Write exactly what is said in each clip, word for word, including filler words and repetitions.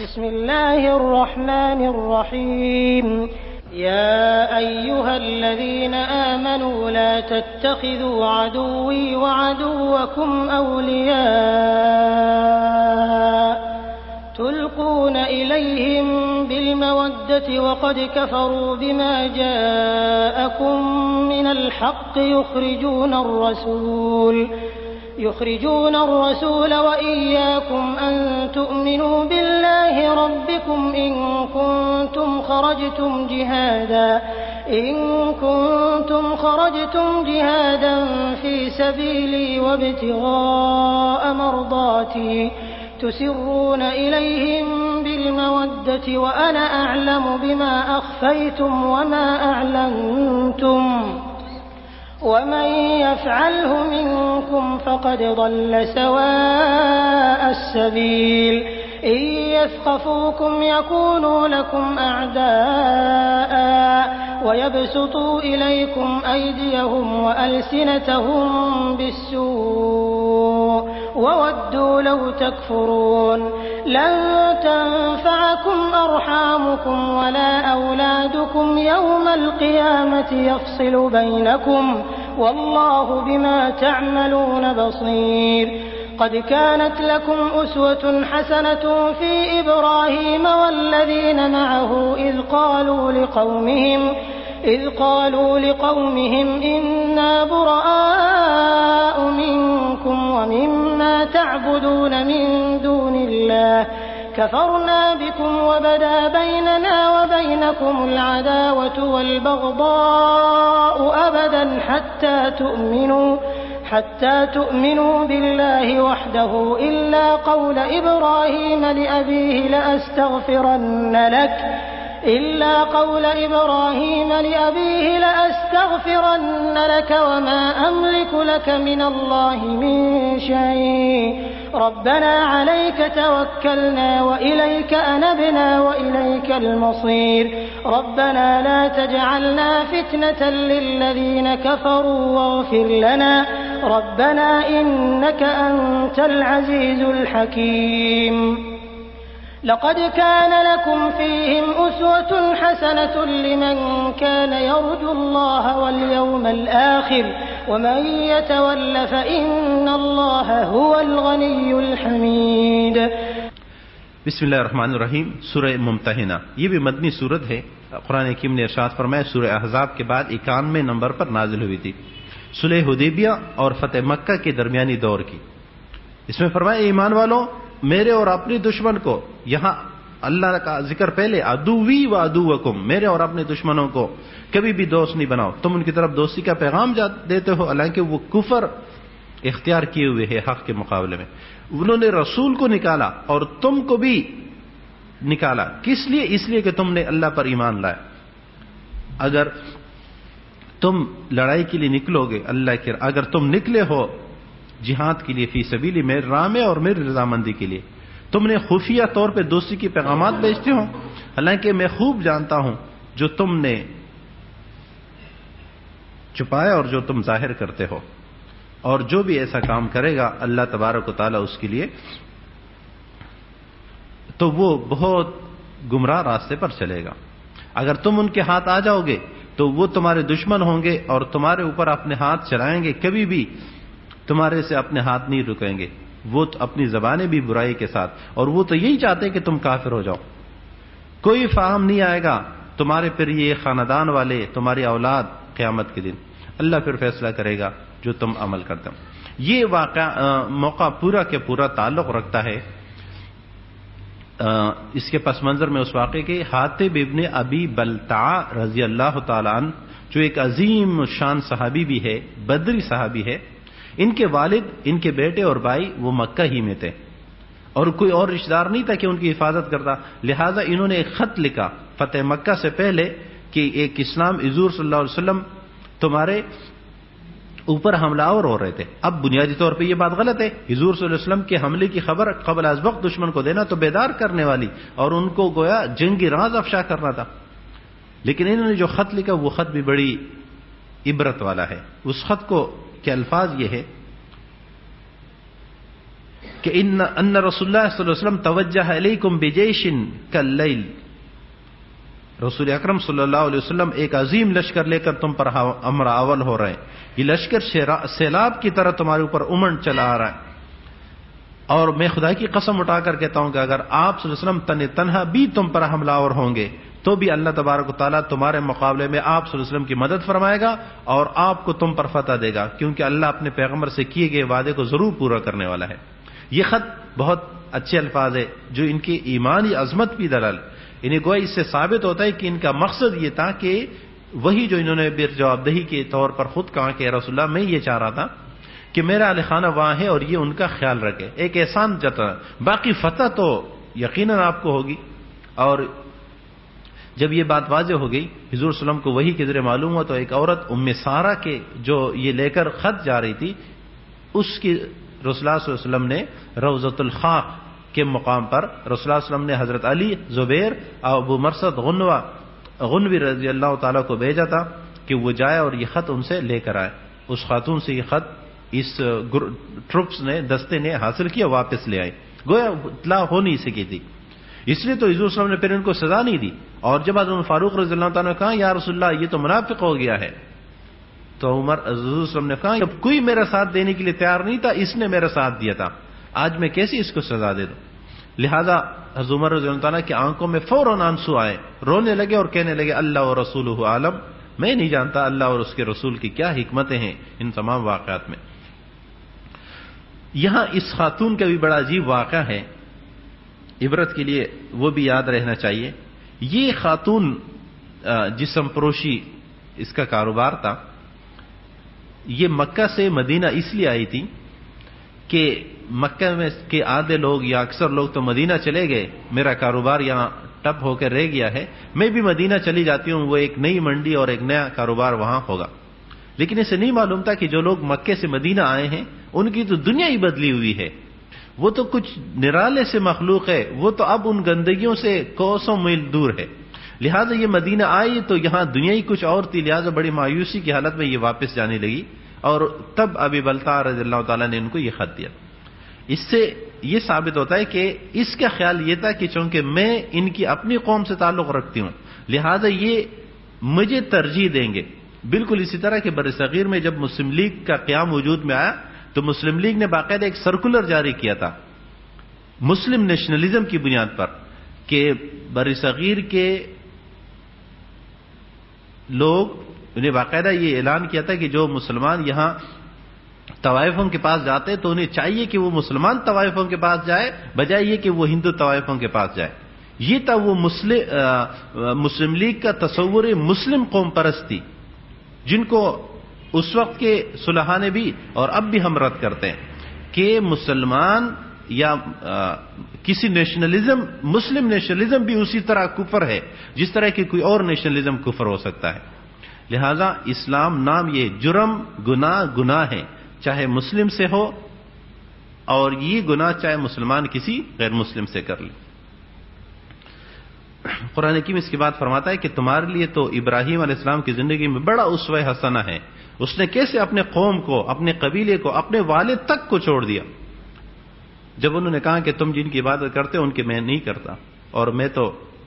بسم الله الرحمن الرحيم يا أيها الذين آمنوا لا تتخذوا عدوي وعدوكم أولياء تلقون إليهم بالمودة وقد كفروا بما جاءكم من الحق يخرجون الرسول يخرجون الرسول وإياكم أن تؤمنوا بالله ربكم إن كنتم خرجتم جهادا إن كنتم خرجتم جهادا في سبيلي وابتغاء مرضاتي تسرون إليهم بالمودة وأنا أعلم بما أخفيتم وما أعلنتم ومن يفعله منكم فقد ضل سواء السبيل إن يثقفوكم يكونوا لكم أعداء ويبسطوا إليكم أيديهم وألسنتهم بالسوء وودوا لو تكفرون لن تنفعكم أرحامكم ولا أولادكم يوم القيامة يفصل بينكم والله بما تعملون بصير قد كانت لكم أسوة حسنة في إبراهيم والذين معه إذ قالوا لقومهم إذ قالوا لقومهم إنا براء منكم ومما تعبدون من دون الله كفرنا بكم وبدا بيننا وبينكم العداوة والبغضاء أبدا حتى تؤمنوا حتى تؤمنوا بالله وحده إلا قول إبراهيم لأبيه لأستغفرن لك إلا قول إبراهيم لأبيه لأستغفرن لك وما أملك لك من الله من شيء ربنا عليك توكلنا وإليك أنبنا وإليك المصير ربنا لا تجعلنا فتنة للذين كفروا واغفر لنا ربنا إنك أنت العزيز الحكيم لقد كان لكم فيهم أسوة حسنة لمن كان يرجو الله واليوم الآخر ومن يتول فإن الله هو الغني الحميد. بسم اللہ الرحمن الرحیم. سورہ ممتحنہ یہ بھی مدنی سورت ہے. قرآن حکیم نے ارشاد فرمایا سورہ احزاب کے بعد اکانوے نمبر پر نازل ہوئی تھی. صلح حدیبیہ اور فتح مکہ کے درمیانی دور کی. اس میں فرمایا ایمان والوں میرے اور اپنے دشمن کو، یہاں اللہ کا ذکر پہلے، عدوی و عدوکم، میرے اور اپنے دشمنوں کو کبھی بھی دوست نہیں بناؤ. تم ان کی طرف دوستی کا پیغام دیتے ہو حالانکہ وہ کفر اختیار کیے ہوئے ہے حق کے مقابلے میں. انہوں نے رسول کو نکالا اور تم کو بھی نکالا. کس لیے؟ اس لیے کہ تم نے اللہ پر ایمان لایا. اگر تم لڑائی کے لیے نکلو گے اللہ کے، اگر تم نکلے ہو جہاد کے لیے فی سبیلی میرے راہ میں اور میری رضامندی کے لیے، تم نے خفیہ طور پہ دوستی کی پیغامات بھیجتے ہو حالانکہ میں خوب جانتا ہوں جو تم نے چھپایا اور جو تم ظاہر کرتے ہو، اور جو بھی ایسا کام کرے گا اللہ تبارک و تعالیٰ اس کے لیے تو وہ بہت گمراہ راستے پر چلے گا. اگر تم ان کے ہاتھ آ جاؤ گے تو وہ تمہارے دشمن ہوں گے اور تمہارے اوپر اپنے ہاتھ چلائیں گے، کبھی بھی تمہارے سے اپنے ہاتھ نہیں رکیں گے. وہ تو اپنی زبانیں بھی برائی کے ساتھ، اور وہ تو یہی چاہتے ہیں کہ تم کافر ہو جاؤ. کوئی فہم نہیں آئے گا تمہارے پر یہ خاندان والے، تمہاری اولاد قیامت کے دن. اللہ پھر فیصلہ کرے گا جو تم عمل کرتے ہو. یہ واقعہ موقع پورا کے پورا تعلق رکھتا ہے اس کے پس منظر میں اس واقعے کے حاتب ابن ابی بلتع رضی اللہ تعالیٰ عنہ جو ایک عظیم شان صحابی بھی ہے، بدری صحابی ہے. ان کے والد، ان کے بیٹے اور بھائی وہ مکہ ہی میں تھے اور کوئی اور رشتہ دار نہیں تھا کہ ان کی حفاظت کرتا. لہذا انہوں نے ایک خط لکھا فتح مکہ سے پہلے کہ ایک اسلام حضور صلی اللہ علیہ وسلم تمہارے اوپر حملہ آور ہو رہے تھے. اب بنیادی طور پہ یہ بات غلط ہے. حضور صلی اللہ علیہ وسلم کے حملے کی خبر قبل از وقت دشمن کو دینا تو بیدار کرنے والی اور ان کو گویا جنگی راز افشا کرنا تھا. لیکن انہوں نے جو خط لکھا وہ خط بھی بڑی عبرت والا ہے. اس خط کو کے الفاظ یہ ہے کہ ان ان رسول اللہ صلی اللہ علیہ وسلم توجہ الیکم بجیش کاللیل، رسول اکرم صلی اللہ علیہ وسلم ایک عظیم لشکر لے کر تم پر امر اول ہو رہے ہیں، یہ لشکر سیلاب کی طرح تمہارے اوپر امنڈ چلا آ رہا ہے، اور میں خدا کی قسم اٹھا کر کہتا ہوں کہ اگر آپ صلی اللہ علیہ وسلم تن تنہا بھی تم پر حملہ آور ہوں گے تو بھی اللہ تبارک و تعالیٰ تمہارے مقابلے میں آپ صلی اللہ علیہ وسلم کی مدد فرمائے گا اور آپ کو تم پر فتح دے گا، کیونکہ اللہ اپنے پیغمبر سے کیے گئے وعدے کو ضرور پورا کرنے والا ہے۔ یہ خط بہت اچھے الفاظ ہے جو ان کی ایمانی عظمت بھی دلال، انہیں گویا اس سے ثابت ہوتا ہے کہ ان کا مقصد یہ تھا کہ وہی جو انہوں نے بیر جواب دہی کے طور پر خود کہا کہ رسول اللہ میں یہ چاہ رہا تھا کہ میرا اہل خانہ وہاں ہے اور یہ ان کا خیال رکھے، ایک احسان جتا، باقی فتح تو یقیناً آپ کو ہوگی۔ اور جب یہ بات واضح ہو گئی حضور صلی اللہ علیہ وسلم کو وحی کے ذریعے معلوم ہوا، تو ایک عورت ام سارہ کے جو یہ لے کر خط جا رہی تھی، اس کی رسول اللہ صلی اللہ علیہ وسلم نے روضۃ الخاق کے مقام پر رسول اللہ صلی اللہ علیہ وسلم نے حضرت علی، زبیر اور ابو مرثد غنوہ غنوی رضی اللہ تعالیٰ کو بھیجا تھا کہ وہ جائے اور یہ خط ان سے لے کر آئے۔ اس خاتون سے یہ خط اس ٹروپس نے دستے نے حاصل کیا، واپس لے آئے، گویا اطلاع ہو نہیں سکی تھی، اس لیے تو حضور صلی اللہ علیہ وسلم نے پھر ان کو سزا نہیں دی۔ اور جب حضرت فاروق رضی اللہ تعالیٰ نے کہا یا رسول اللہ یہ تو منافق ہو گیا ہے، تو عمر حضور صلی اللہ علیہ وسلم نے کہا جب کوئی میرا ساتھ دینے کے لیے تیار نہیں تھا، اس نے میرا ساتھ دیا تھا، آج میں کیسے اس کو سزا دے دوں؟ لہذا حضرت عمر رضی اللہ تعالیٰ کی آنکھوں میں فوراً آنسو آئے، رونے لگے اور کہنے لگے اللہ و رسولہ عالم، میں نہیں جانتا اللہ اور اس کے رسول کی کیا حکمتیں ہیں ان تمام واقعات میں۔ یہاں اس خاتون کا بھی بڑا عجیب واقعہ ہے، عبرت کے لیے وہ بھی یاد رہنا چاہیے۔ یہ خاتون جسم پروشی اس کا کاروبار تھا، یہ مکہ سے مدینہ اس لیے آئی تھی کہ مکہ میں کے آدھے لوگ یا اکثر لوگ تو مدینہ چلے گئے، میرا کاروبار یہاں ٹپ ہو کر رہ گیا ہے، میں بھی مدینہ چلی جاتی ہوں، وہ ایک نئی منڈی اور ایک نیا کاروبار وہاں ہوگا۔ لیکن اسے نہیں معلوم تھا کہ جو لوگ مکے سے مدینہ آئے ہیں ان کی تو دنیا ہی بدلی ہوئی ہے، وہ تو کچھ نرالے سے مخلوق ہے، وہ تو اب ان گندگیوں سے کوسوں میل دور ہے، لہذا یہ مدینہ آئی تو یہاں دنیا ہی کچھ اور تھی، لہذا بڑی مایوسی کی حالت میں یہ واپس جانے لگی، اور تب ابی بلتع رضی اللہ تعالیٰ نے ان کو یہ خط دیا۔ اس سے یہ ثابت ہوتا ہے کہ اس کا خیال یہ تھا کہ چونکہ میں ان کی اپنی قوم سے تعلق رکھتی ہوں لہذا یہ مجھے ترجیح دیں گے۔ بالکل اسی طرح کہ بر صغیر میں جب مسلم لیگ کا قیام وجود میں آیا تو مسلم لیگ نے باقاعدہ ایک سرکولر جاری کیا تھا مسلم نیشنلزم کی بنیاد پر کہ بر صغیر کے لوگ انہیں باقاعدہ یہ اعلان کیا تھا کہ جو مسلمان یہاں طوائفوں کے پاس جاتے تو انہیں چاہیے کہ وہ مسلمان طوائفوں کے پاس جائے بجائے یہ کہ وہ ہندو طوائفوں کے پاس جائے۔ یہ تھا وہ مسلم لیگ کا تصور مسلم قوم پرستی جن کو اس وقت کے صلحاء نے بھی اور اب بھی ہم رد کرتے ہیں کہ مسلمان یا کسی نیشنلزم مسلم نیشنلزم بھی اسی طرح کفر ہے جس طرح کی کوئی اور نیشنلزم کفر ہو سکتا ہے۔ لہذا اسلام نام یہ جرم گناہ گناہ ہے چاہے مسلم سے ہو اور یہ گناہ چاہے مسلمان کسی غیر مسلم سے کر لے۔ قرآن حکیم اس کے بعد فرماتا ہے کہ تمہارے لیے تو ابراہیم علیہ السلام کی زندگی میں بڑا اسوہ حسنہ ہے، اس نے کیسے اپنے قوم کو اپنے قبیلے کو اپنے والد تک کو چھوڑ دیا۔ جب انہوں نے کہا کہ تم جن کی عبادت کرتے ہو ان کی میں نہیں کرتا اور میں تو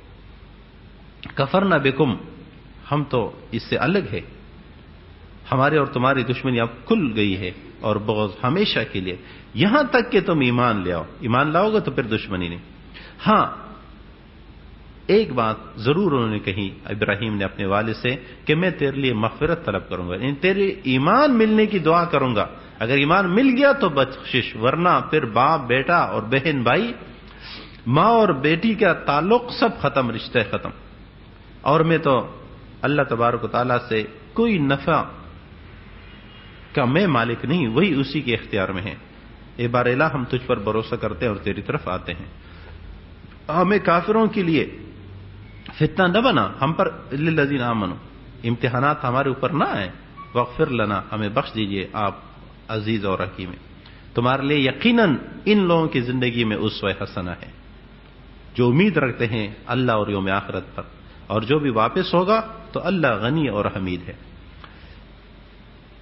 کفرنا بکم، ہم تو اس سے الگ ہے، ہمارے اور تمہاری دشمنی اب کھل گئی ہے اور بغض ہمیشہ کے لیے، یہاں تک کہ تم ایمان لے آؤ، ایمان لاؤ گے تو پھر دشمنی نہیں۔ ہاں ایک بات ضرور انہوں نے کہی ابراہیم نے اپنے والد سے کہ میں تیرے لیے مغفرت طلب کروں گا، یعنی تیرے ایمان ملنے کی دعا کروں گا، اگر ایمان مل گیا تو بخشش، ورنہ پھر باپ بیٹا اور بہن بھائی ماں اور بیٹی کا تعلق سب ختم، رشتہ ختم، اور میں تو اللہ تبارک و تعالیٰ سے کوئی نفع کا میں مالک نہیں، وہی اسی کے اختیار میں ہے، اے بار الہ ہم تجھ پر بھروسہ کرتے ہیں اور تیری طرف آتے ہیں، ہمیں کافروں کے لیے فتنہ نہ بنا، ہم پر للذین آمنوا، امتحانات ہمارے اوپر نہ آئے، واغفر لنا، ہمیں بخش دیجئے آپ عزیز اور حکیم ہیں۔ تمہارے لیے یقیناً ان لوگوں کی زندگی میں اسوہ حسنہ ہے جو امید رکھتے ہیں اللہ اور یوم آخرت پر، اور جو بھی واپس ہوگا تو اللہ غنی اور حمید ہے۔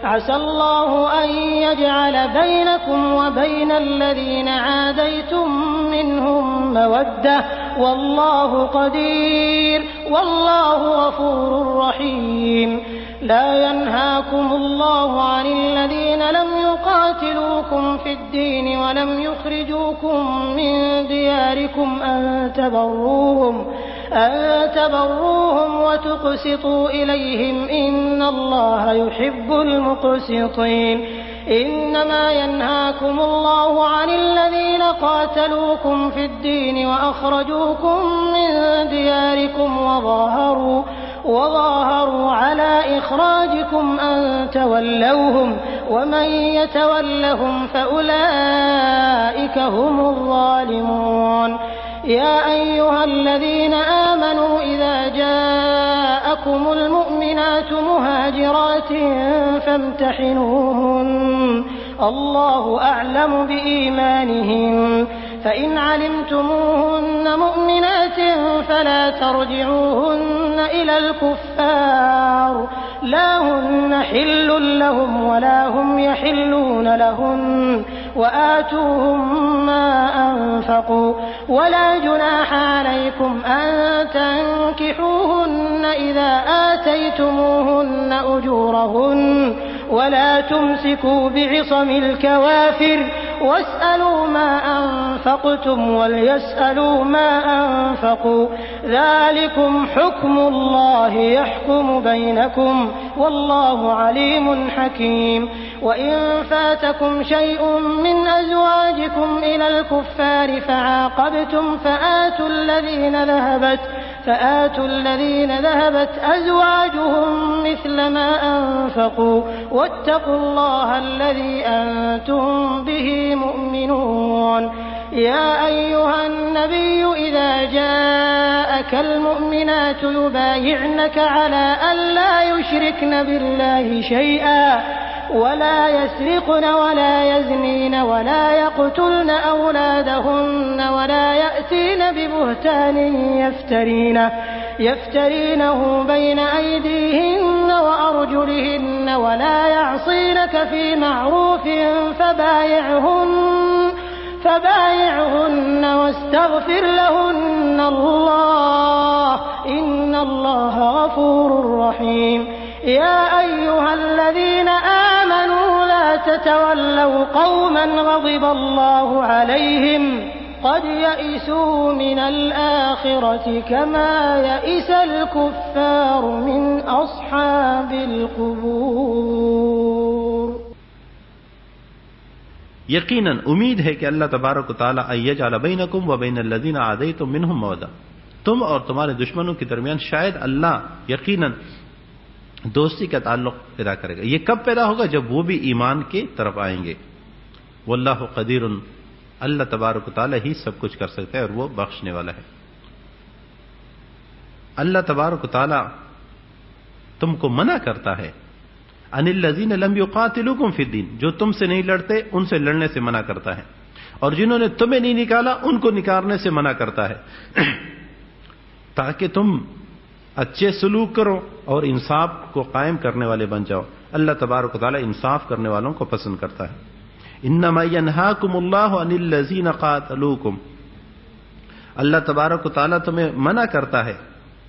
عسى الله أن يجعل بينكم وبين الذين عاديتم منهم مودة والله قدير والله غفور رحيم. لا ينهاكم الله عن الذين لم يقاتلوكم في الدين ولم يخرجوكم من دياركم أن تبروهم أن تبروهم وتقسطوا إليهم إن الله يحب المقسطين. إنما ينهاكم الله عن الذين قاتلوكم في الدين وأخرجوكم من دياركم وظاهروا وظاهروا على إخراجكم أن تولوهم ومن يتولهم فأولئك هم الظالمون. يا أيها الذين آمنوا إذا جاءكم المؤمنات مهاجرات فامتحنوهن الله أعلم بإيمانهن فإن علمتموهن مؤمنات فلا ترجعوهن إلى الكفار لا هن حل لهم ولا هم يحلون لهن وآتوهم ما أنفقوا ولا جناح عليكم أن تنكحوهن إذا آتيتموهن أجورهن ولا تمسكوا بعصم الكوافر واسألوا ما أنفقتم وليسألوا ما أنفقوا ذلكم حكم الله يحكم بينكم والله عليم حكيم. وإن فاتكم شيء من أزواجكم إلى الكفار فعاقبتم فآتوا الذين ذهبت فآتوا الذين ذهبت أزواجهم مثل ما أنفقوا واتقوا الله الذي أنتم به مؤمنون. يا أيها النبي إذا جاءك المؤمنات يبايعنك على أن لا يشركن بالله شيئا ولا يسرقن ولا يزنين ولا يقتلن أولادهن ولا يأتين ببهتان يفترينه, يفترينه بين أيديهن وأرجلهن ولا يعصينك في معروف فبايعهن, فبايعهن واستغفر لهن الله إن الله غفور رحيم. يا أيها الذين آمنوا لا تتولوا قوما غضب الله عليهم قد يئسوا من الآخرة كما يئس الكفار من أصحاب القبور. यकीनन उम्मीद है कि अल्लाह तबारक व तआला अय्यजअल बैनकुम व बैन अल्लज़ीना आदैतुम मिनहुम मवद्दा, तुम और तुम्हारे दुश्मनों के दरमियान शायद अल्लाह यकीनन दोस्ती का ताल्लुक पैदा करेगा। ये कब पैदा होगा? जब वो भी ईमान के तरफ आएंगे। वल्लाहु कदीरुन, अल्लाह तबारक व तआला ही सब कुछ कर सकता है और वो बख्शने वाला है। अल्लाह तबारक व तआला तुमको मना करता है अनिल लज़ीना लम युकातिलुकुम फिद्दीन, जो तुमसे नहीं लड़ते उनसे लड़ने से मना करता है, और जिन्होंने तुम्हें नहीं निकाला उनको निकालने से मना करता है, ताकि तुम अच्छे सलूक करो और इंसाफ को कायम करने वाले बन जाओ। अल्लाह तबारक व तआला इंसाफ करने वालों को पसंद करता है। इन्नमा यनहाकुमुल्लाहु अनिल लज़ीना क़ातलूकुम, अल्लाह तबारक व तआला तुम्हें मना करता है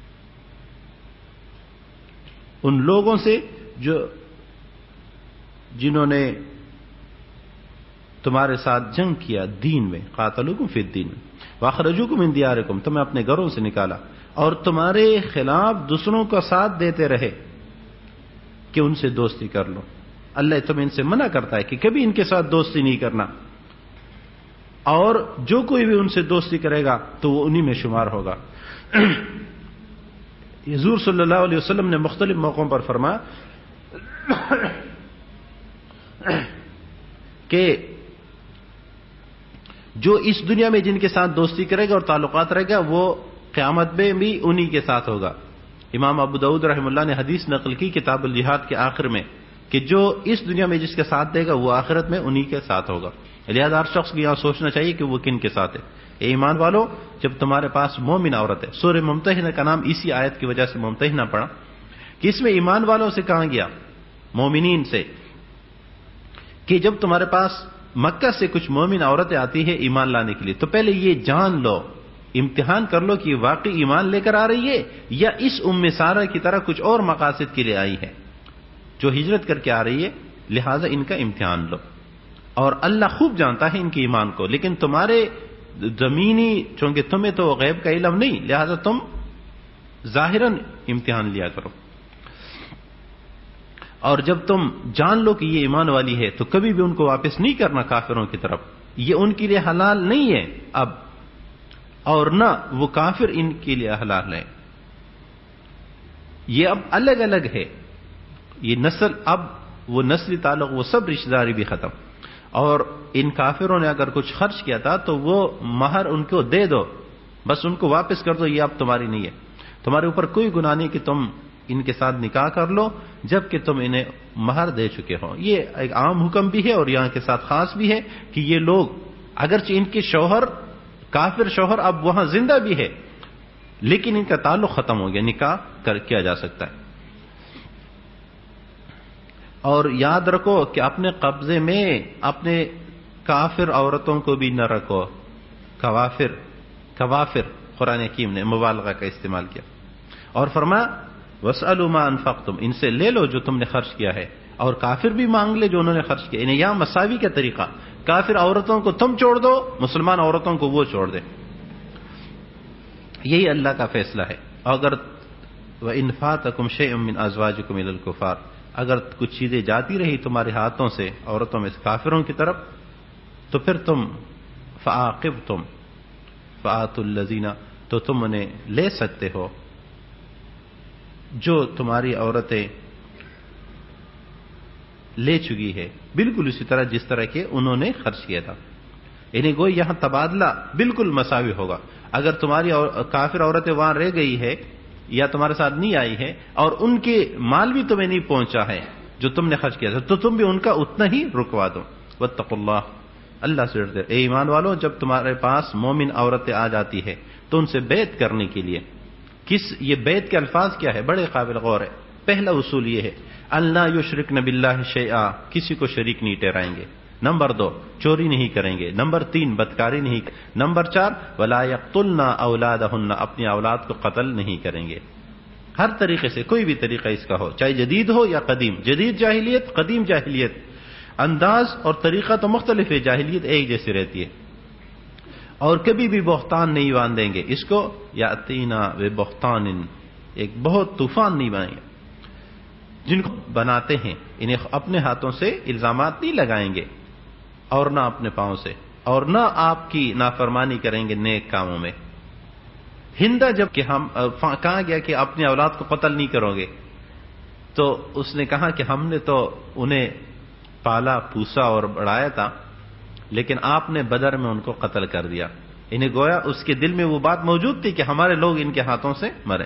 उन लोगों से जो जिन्होंने तुम्हारे साथ जंग किया दीन में, क़ातलूकुम फिद्दीन में, वअख़रजूकुम मिन दियारिकुम, तुम्हें अपने घरों से निकाला और तुम्हारे खिलाफ दूसरों का साथ देते रहे कि उनसे दोस्ती कर लो। अल्लाह तुम्हें इनसे मना करता है कि कभी इनके साथ दोस्ती नहीं करना, और जो कोई भी उनसे दोस्ती करेगा तो वो उन्हीं में शुमार होगा। हुज़ूर सल्लल्लाहु अलैहि वसल्लम ने मुख्तलिफ मौकों पर फरमाया कि जो इस दुनिया में जिनके साथ दोस्ती करेगा और ताल्लुकात रहेगा वो क़यामत में भी उन्हीं के साथ होगा। इमाम अबू दाऊद रहमतुल्लाह ने हदीस नकल की किताबुल जिहाद के आखिर में कि जो इस दुनिया में जिसके साथ देगा वो आखिरत में उन्हीं के साथ होगा। लिहाजा हर शख्स को यहां सोचना चाहिए कि वो किन के साथ है। ए ईमान वालों, जब तुम्हारे पास मोमिन औरत है, सूरह मुम्तहिना का नाम इसी आयत की वजह से मुम्तहिना पड़ा कि इसमें ईमान वालों से कहा गया, मोमिनीन से, کہ جب تمہارے پاس مکہ سے کچھ مومن عورتیں آتی ہے ایمان لانے کے لیے تو پہلے یہ جان لو، امتحان کر لو کہ یہ واقعی ایمان لے کر آ رہی ہے یا اس ام سارہ کی طرح کچھ اور مقاصد کے لیے آئی ہے جو ہجرت کر کے آ رہی ہے، لہذا ان کا امتحان لو۔ اور اللہ خوب جانتا ہے ان کے ایمان کو، لیکن تمہارے زمینی، چونکہ تمہیں تو غیب کا علم نہیں، لہذا تم ظاہراً امتحان لیا کرو۔ اور جب تم جان لو کہ یہ ایمان والی ہے تو کبھی بھی ان کو واپس نہیں کرنا کافروں کی طرف، یہ ان کے لیے حلال نہیں ہے اب، اور نہ وہ کافر ان کے لیے حلال ہے، یہ اب الگ الگ ہے، یہ نسل، اب وہ نسلی تعلق، وہ سب رشتہ داری بھی ختم۔ اور ان کافروں نے اگر کچھ خرچ کیا تھا تو وہ مہر ان کو دے دو، بس ان کو واپس کر دو، یہ اب تمہاری نہیں ہے، تمہارے اوپر کوئی گناہ نہیں کہ تم ان کے ساتھ نکاح کر لو جب کہ تم انہیں مہر دے چکے ہو۔ یہ ایک عام حکم بھی ہے اور یہاں کے ساتھ خاص بھی ہے کہ یہ لوگ اگرچہ ان کے شوہر، کافر شوہر اب وہاں زندہ بھی ہے لیکن ان کا تعلق ختم ہو گیا، نکاح کر کیا جا سکتا ہے۔ اور یاد رکھو کہ اپنے قبضے میں اپنے کافر عورتوں کو بھی نہ رکھو، کوافر، کوافر قرآن حکیم نے مبالغہ کا استعمال کیا اور فرمایا وَاسْأَلُوا مَا أَنفَقْتُمْ، ان سے لے لو جو تم نے خرچ کیا ہے، اور کافر بھی مانگ لے جو انہوں نے خرچ کیا، انہیں یہاں مساوی کا طریقہ، کافر عورتوں کو تم چھوڑ دو، مسلمان عورتوں کو وہ چھوڑ دے، یہی اللہ کا فیصلہ ہے۔ اگر وَإِنْ فَاتَكُمْ شَيْءٌ مِّنْ أَزْوَاجِكُمْ إِلَى الْكُفَّارِ، اگر کچھ چیزیں جاتی رہی تمہارے ہاتھوں سے عورتوں میں سے کافروں کی طرف تو پھر تم فَعَاقِبْتُمْ فَآتُوا الَّذِينَ، تو تم انہیں لے سکتے ہو جو تمہاری عورتیں لے چکی ہے، بالکل اسی طرح جس طرح کہ انہوں نے خرچ کیا تھا، یعنی گوئی یہاں تبادلہ بالکل مساوی ہوگا۔ اگر تمہاری کافر عورتیں وہاں رہ گئی ہے یا تمہارے ساتھ نہیں آئی ہے اور ان کے مال بھی تمہیں نہیں پہنچا ہے جو تم نے خرچ کیا تھا تو تم بھی ان کا اتنا ہی رکوا دو۔ واتقوا اللہ، اللہ سے ڈرتے اے ایمان والو، جب تمہارے پاس مومن عورتیں آ جاتی ہے تو ان سے بیعت کرنے کے لیے، کس یہ بیعت کے الفاظ کیا ہے، بڑے قابل غور ہے۔ پہلا اصول یہ ہے اللہ یشرکن باللہ شیئا، کسی کو شریک نہیں ٹھہرائیں گے۔ نمبر دو، چوری نہیں کریں گے۔ نمبر تین، بدکاری نہیں کریں گے۔ نمبر چار، ولا یقتلن اولادہن، اپنی اولاد کو قتل نہیں کریں گے۔ ہر طریقے سے، کوئی بھی طریقہ اس کا ہو، چاہے جدید ہو یا قدیم، جدید جاہلیت، قدیم جاہلیت، انداز اور طریقہ تو مختلف ہے، جاہلیت ایک جیسی رہتی ہے۔ اور کبھی بھی بہتان نہیں باندھیں گے اس کو، یاتینا ببہتان، ایک بہت طوفان نہیں بنائیں گے، جن کو بناتے ہیں انہیں اپنے ہاتھوں سے الزامات نہیں لگائیں گے اور نہ اپنے پاؤں سے، اور نہ آپ کی نافرمانی کریں گے نیک کاموں میں۔ ہندا جب کہ ہم کہا گیا کہ اپنی اولاد کو قتل نہیں کرو گے تو اس نے کہا کہ ہم نے تو انہیں پالا پوسا اور بڑھایا تھا لیکن آپ نے بدر میں ان کو قتل کر دیا، انہیں گویا اس کے دل میں وہ بات موجود تھی کہ ہمارے لوگ ان کے ہاتھوں سے مرے۔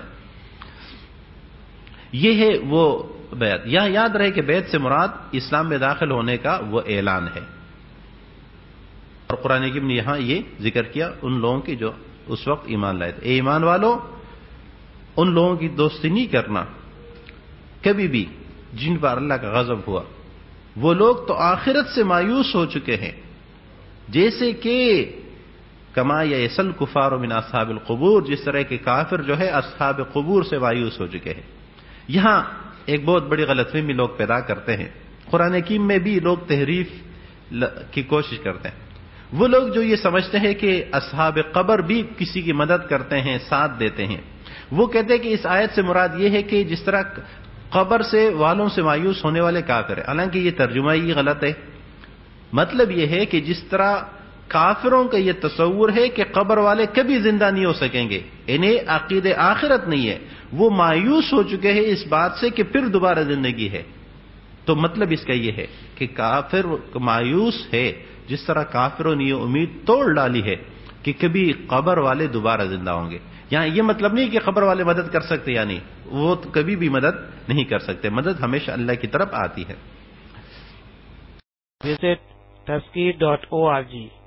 یہ ہے وہ بیعت۔ یہاں یاد رہے کہ بیعت سے مراد اسلام میں داخل ہونے کا وہ اعلان ہے، اور قرآن حکیم نے یہاں یہ ذکر کیا ان لوگوں کی جو اس وقت ایمان لائے تھے۔ اے ایمان والو، ان لوگوں کی دوستی نہیں کرنا کبھی بھی جن پر اللہ کا غضب ہوا، وہ لوگ تو آخرت سے مایوس ہو چکے ہیں، جیسے کہ کما یئسل کفار من اصحاب القبور، جس طرح کے کافر جو ہے اصحاب قبور سے مایوس ہو چکے ہیں۔ یہاں ایک بہت بڑی غلط فہمی لوگ پیدا کرتے ہیں، قرآن حکیم میں بھی لوگ تحریف کی کوشش کرتے ہیں۔ وہ لوگ جو یہ سمجھتے ہیں کہ اصحاب قبر بھی کسی کی مدد کرتے ہیں، ساتھ دیتے ہیں، وہ کہتے ہیں کہ اس آیت سے مراد یہ ہے کہ جس طرح قبر سے والوں سے مایوس ہونے والے کافر ہیں، حالانکہ یہ ترجمہ ہی غلط ہے۔ مطلب یہ ہے کہ جس طرح کافروں کا یہ تصور ہے کہ قبر والے کبھی زندہ نہیں ہو سکیں گے، انہیں عقید آخرت نہیں ہے، وہ مایوس ہو چکے ہیں اس بات سے کہ پھر دوبارہ زندگی ہے۔ تو مطلب اس کا یہ ہے کہ کافر مایوس ہے، جس طرح کافروں نے یہ امید توڑ ڈالی ہے کہ کبھی قبر والے دوبارہ زندہ ہوں گے۔ یہاں یہ مطلب نہیں کہ قبر والے مدد کر سکتے، یعنی وہ کبھی بھی مدد نہیں کر سکتے، مدد ہمیشہ اللہ کی طرف آتی ہے۔ Visit Tazkeer dot O R جی